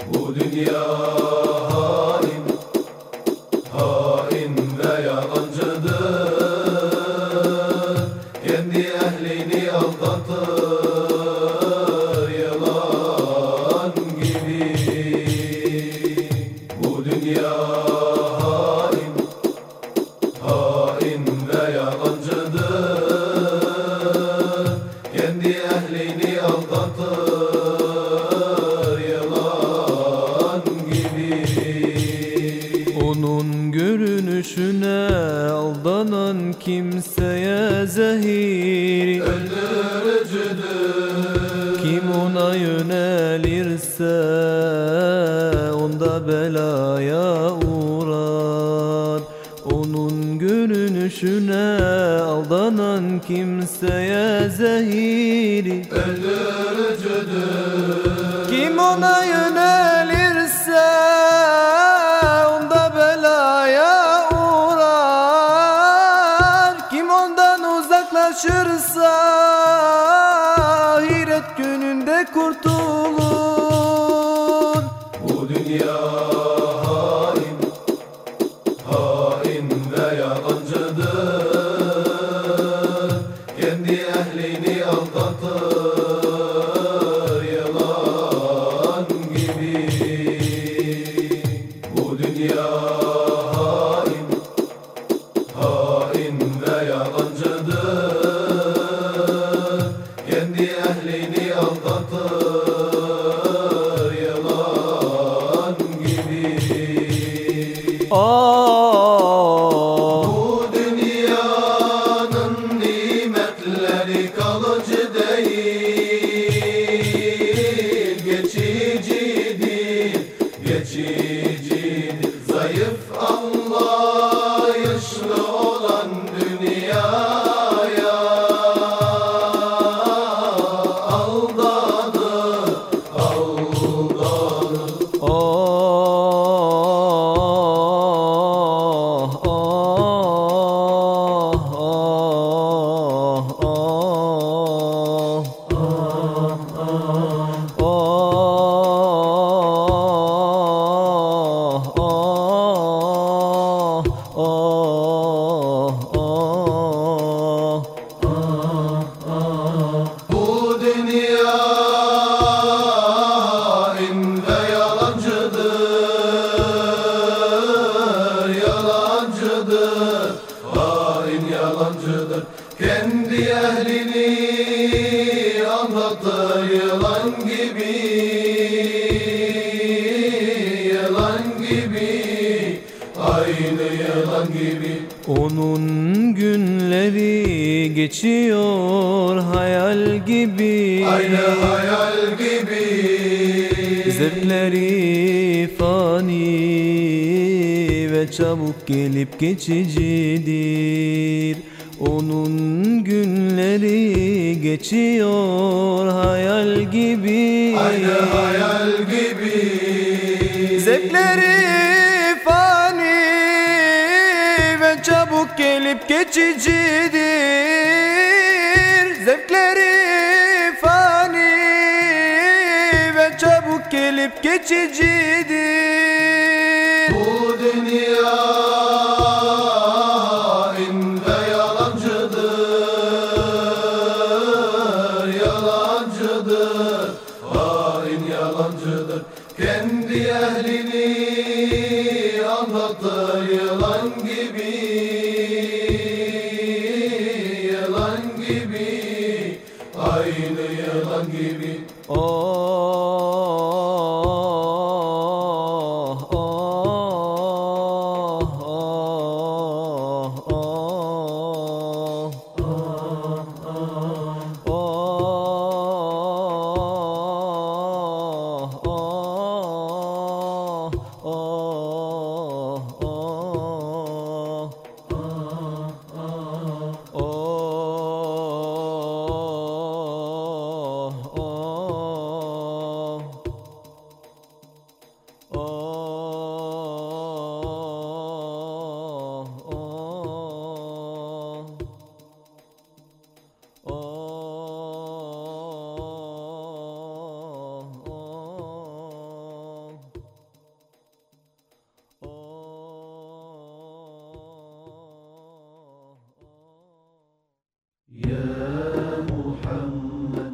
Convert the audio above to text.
Bu dünya hain, hain ve yalancıdır. Kendi ehlini aldatır yalan gibi. Bu dünya hain, hain ve yalancıdır. Kendi ehlini aldatır yalan gibi. Onun görünüşüne aldanan kimseye zehir Öldürücüdür. Kim ona yönelirse onda belaya uğrar. Onun görünüşüne aldanan kimseye zehir Öldürücüdür. Kim ona yönelirse onda belaya uğrar. Kim ondan uzaklaşırsa ahiret gününde kurtulur. Bu dünya hain, hain ve yalancıdır. Kendi ehlini aldatır yalan gibi. Bu dünya hain, hain ve yalancıdır. Kendi ehlini aldatır yalan gibi. Bu dünyanın nimetleri kalıcı değil, geçicidir, geçicidir. Zayıf anlayışlı olan dünyaya aldanır, aldanır. Bu dünya hain ve yalancıdır, yalancıdır, hain yalancıdır. Kendi ehlini anlatır yılan gibi, yılan gibi, aynı yılan gibi. Onun günleri geçiyor hayal gibi. Aynı hayal gibi. Zevkleri fani ve çabuk gelip geçicidir. Onun günleri geçiyor hayal gibi. Aynı hayal gibi. Zevkleri fani ve çabuk gelip geçicidir. Zevkleri fani ve çabuk gelip geçicidir. Bu dünya hain ve yalancıdır, yalancıdır, hain yalancıdır. Kendi ehlini anlatır yılan gibi, yılan gibi, aynı yılan gibi. يا محمد